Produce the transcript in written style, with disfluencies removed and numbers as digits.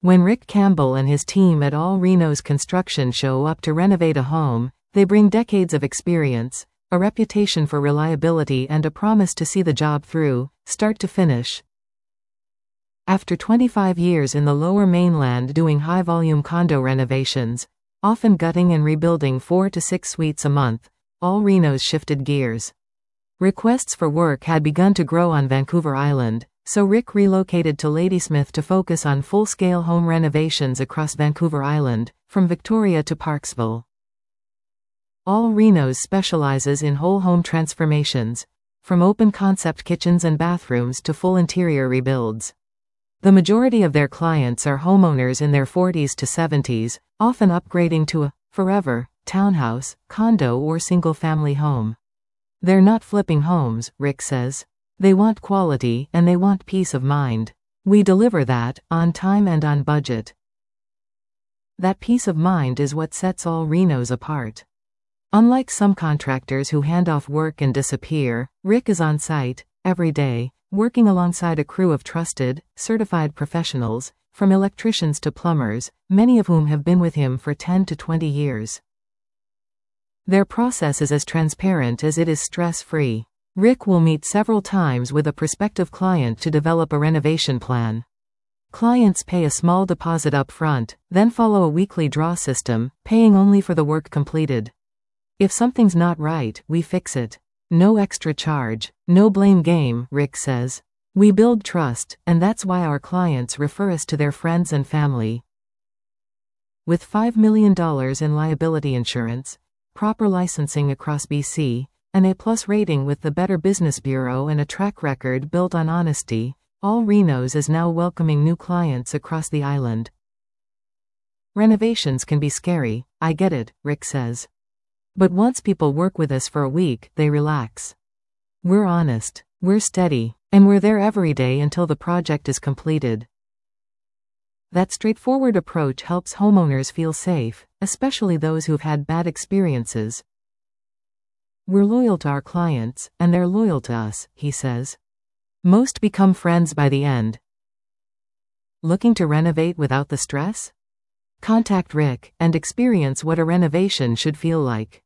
When Rick Campbell and his team at All Reno's Construction show up to renovate a home, they bring decades of experience, a reputation for reliability and a promise to see the job through, start to finish. After 25 years in the Lower Mainland doing high-volume condo renovations, often gutting and rebuilding 4 to 6 suites a month, All Reno's shifted gears. Requests for work had begun to grow on Vancouver Island, so Rick relocated to Ladysmith to focus on full-scale home renovations across Vancouver Island, from Victoria to Parksville. All Reno's specializes in whole home transformations, from open-concept kitchens and bathrooms to full interior rebuilds. The majority of their clients are homeowners in their 40s to 70s, often upgrading to a forever townhouse, condo or single-family home. They're not flipping homes, Rick says. They want quality and they want peace of mind. We deliver that, on time and on budget. That peace of mind is what sets All Reno's apart. Unlike some contractors who hand off work and disappear, Rick is on site, every day, working alongside a crew of trusted, certified professionals, from electricians to plumbers, many of whom have been with him for 10 to 20 years. Their process is as transparent as it is stress-free. Rick will meet several times with a prospective client to develop a renovation plan. Clients pay a small deposit up front, then follow a weekly draw system, paying only for the work completed. If something's not right, we fix it. No extra charge, no blame game, Rick says. We build trust, and that's why our clients refer us to their friends and family. With $5 million in liability insurance, proper licensing across BC, an A+ rating with the Better Business Bureau and a track record built on honesty, All Reno's is now welcoming new clients across the island. Renovations can be scary, I get it, Rick says. But once people work with us for a week, they relax. We're honest, we're steady, and we're there every day until the project is completed. That straightforward approach helps homeowners feel safe, especially those who've had bad experiences. We're loyal to our clients, and they're loyal to us, he says. Most become friends by the end. Looking to renovate without the stress? Contact Rick and experience what a renovation should feel like.